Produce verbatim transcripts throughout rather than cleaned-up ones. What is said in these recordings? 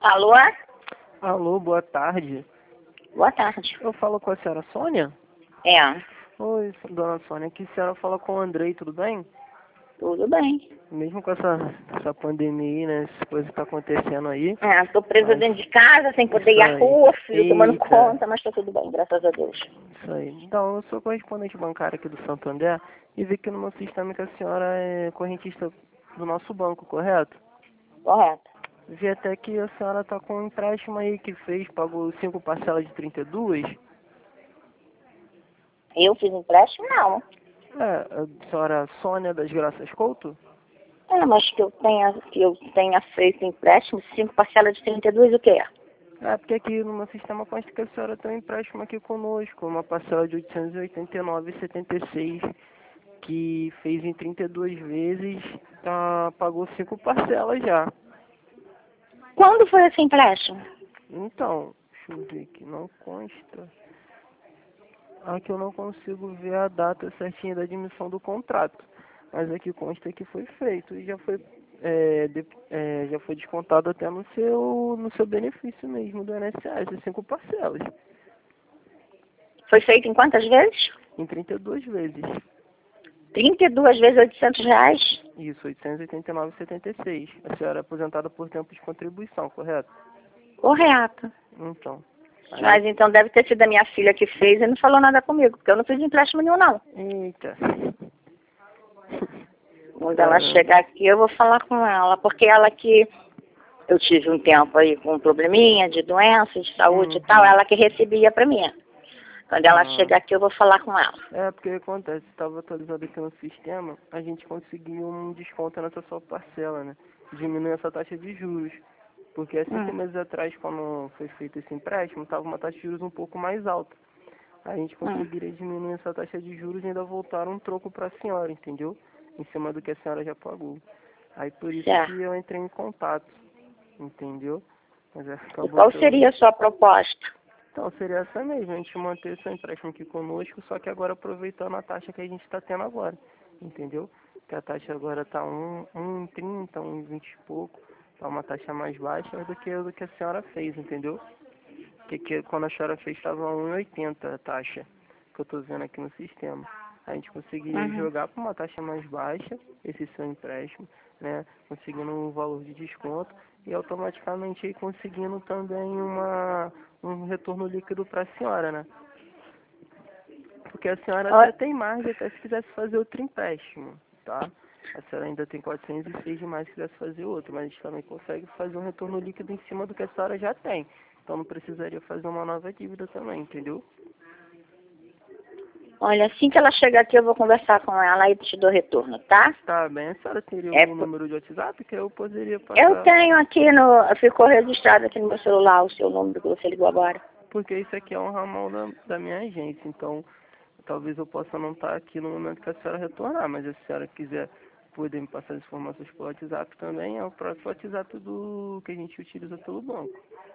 Alô? Alô, boa tarde. Boa tarde. Eu falo com a senhora Sônia? É, Oi, dona Sônia, aqui a senhora fala com o Andrei, tudo bem? tudo bem. Mesmo com essa, essa pandemia aí, né, essas coisas que tá acontecendo aí. É, tô presa Mas, dentro de casa, sem poder ir isso à aí. rua, filho tomando Eita, conta, mas tá tudo bem, graças a Deus. isso aí. Então, eu sou correspondente bancário aqui do Santander e vi que no meu sistema que a senhora é correntista do nosso banco, correto? Correto. Vi até que a senhora tá com um empréstimo aí que fez, pagou cinco parcelas de trinta e duas. Eu fiz empréstimo? Não. É, a senhora Sônia das Graças Couto? É, mas que eu tenha, que eu tenha feito empréstimo, cinco parcelas de trinta e dois, o quê? É, porque aqui no meu sistema consta que a senhora tem um empréstimo aqui conosco, uma parcela de oitocentos e oitenta e nove reais e setenta e seis centavos, que fez em trinta e duas vezes, tá, pagou cinco parcelas já. Quando foi esse empréstimo? Então, deixa eu ver aqui, não consta. Aqui eu não consigo ver a data certinha da admissão do contrato, mas aqui consta que foi feito e já foi, é, de, é, já foi descontado até no seu, no seu benefício mesmo do I N S S, cinco parcelas, Foi feito em quantas vezes? em trinta e duas vezes. trinta e duas vezes oitocentos reais? Isso, oitocentos e oitenta e nove reais e setenta e seis centavos. A senhora é aposentada por tempo de contribuição, correto? Correto. Então. Aí, Mas então deve ter sido a minha filha que fez e não falou nada comigo, porque eu não fiz empréstimo nenhum, não. eita. Quando ela Caramba. chegar aqui, eu vou falar com ela, porque ela que eu tive um tempo aí com um probleminha de doença, de saúde Uhum. e tal, ela que recebia pra mim. Quando ela Ah. chegar aqui, eu vou falar com ela. É, porque acontece, estava atualizado aqui no sistema, a gente conseguiu um desconto nessa sua parcela, né? Diminui essa taxa de juros. Porque há cinco Hum. meses atrás, quando foi feito esse empréstimo, estava uma taxa de juros um pouco mais alta. A gente Hum. conseguiria diminuir essa taxa de juros e ainda voltar um troco para a senhora, entendeu? Em cima do que a senhora já pagou. Aí por isso Certo. que eu entrei em contato, entendeu? Mas é, E acabou qual que eu... seria a sua proposta? Então seria essa mesmo, a gente manter seu empréstimo aqui conosco, só que agora aproveitando a taxa que a gente está tendo agora, entendeu? Que a taxa agora está um, um e trinta, um e vinte e pouco, tá uma taxa mais baixa do que, do que a senhora fez, entendeu? Que, que quando a senhora fez estava um e oitenta a taxa, que eu estou vendo aqui no sistema. A gente conseguiria Uhum. jogar para uma taxa mais baixa, esse seu empréstimo, né? Conseguindo um valor de desconto e automaticamente aí conseguindo também uma, um retorno líquido para a senhora, né? Porque a senhora Ó, até tem margem até se quisesse fazer outro empréstimo, tá? A senhora ainda tem quatrocentos e seis de mais se quisesse fazer outro, mas a gente também consegue fazer um retorno líquido em cima do que a senhora já tem. Então não precisaria fazer uma nova dívida também, entendeu? olha, assim que ela chegar aqui, eu vou conversar com ela e te dou retorno, tá? Tá bem, a senhora teria É, o po- número de WhatsApp que eu poderia eu passar, tenho aqui no... Ficou registrado aqui no meu celular o seu número que você ligou agora. porque isso aqui é um ramal da, da minha agência, então talvez eu possa não estar aqui no momento que a senhora retornar, mas se a senhora quiser poder me passar as informações pelo WhatsApp também, é o próprio WhatsApp do que a gente utiliza pelo banco.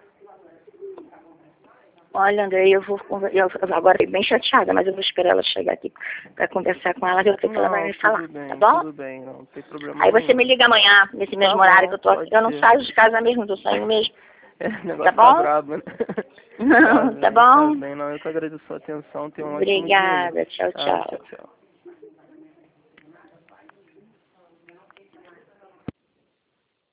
Olha, André, eu vou conver- eu agora fiquei bem chateada, mas eu vou esperar ela chegar aqui para conversar com ela, ver o que, que ela vai Não, me falar, tudo tá bem, bom? tudo bem, não tem problema Aí você nenhum. me liga amanhã, nesse Tá mesmo bom, horário que eu tô aqui. pode Eu não ser. saio de casa mesmo, tô saindo mesmo. É, o Tá negócio tá bom? brabo, né? Tá Não, tá bem, tá bom? bem. Não, eu que agradeço a sua atenção. Tenha um ótimo dia aí. Obrigada. Tchau, Tá, tchau, tchau. tchau.